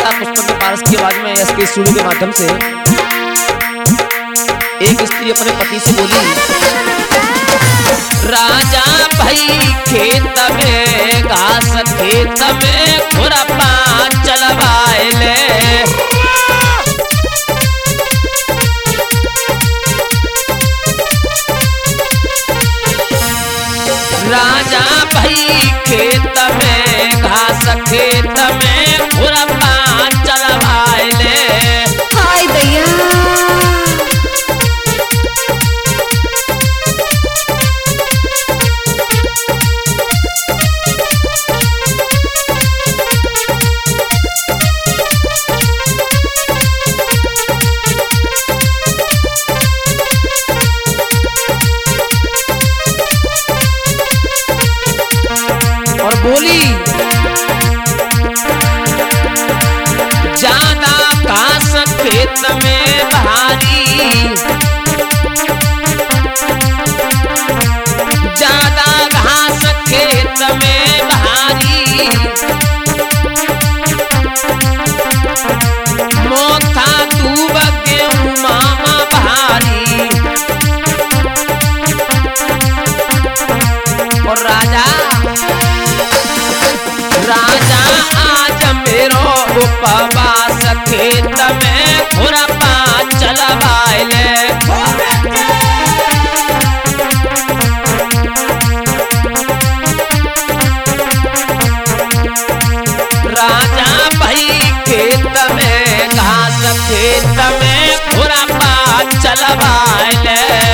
द्वारा पुष्पक के पारस की आवाज में एसके स्टूडियो के माध्यम से एक स्त्री अपने पति से बोली, राजा भाई खेत में घास खेत में खुरपा चलवाएले, राजा भाई खेत में घास खेत में खुरपा चलवाएले। हाय दैया और बोली, ज्यादा घास खेत में भारी, ज्यादा घास खेत में भारी, मोथा डूब गेहूं मामा भारी। और राजा आज मेरो उपवास खेत में खुरपा चलवाएले, राजा भाई खेत में घास खेत में खुरपा चलवाएले।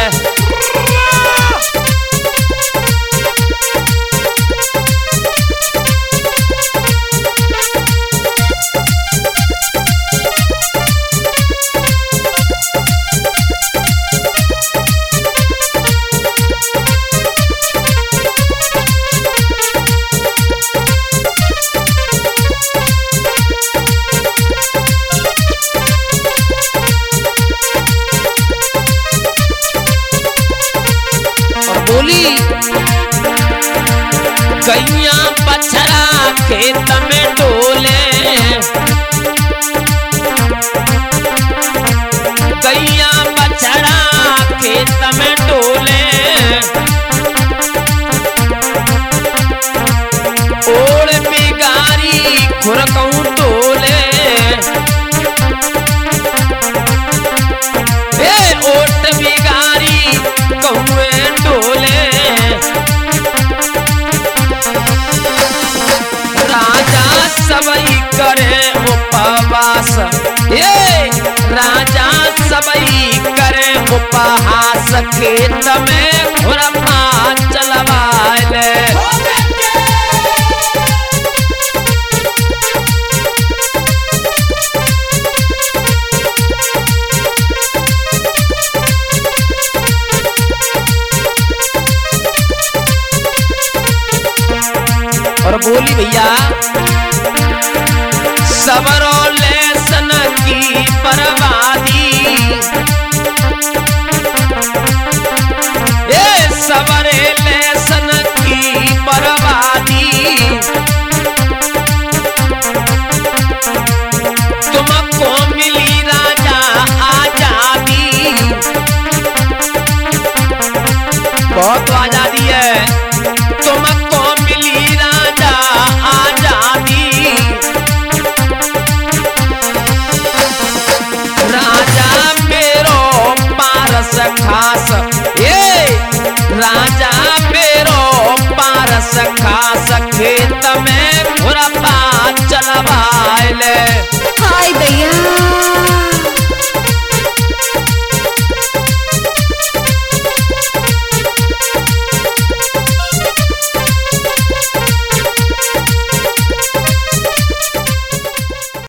बोली, गैया बछड़ा खेत में डोले, गैया बछड़ा खेत में डोले, ओड़ बिगारी खुरकऊ टोले, ओट बिगारी कहुए डोले, राजा सबई करे उपवास, ये राजा सबई करे उपहास खेत में खुरपा चलवाएले।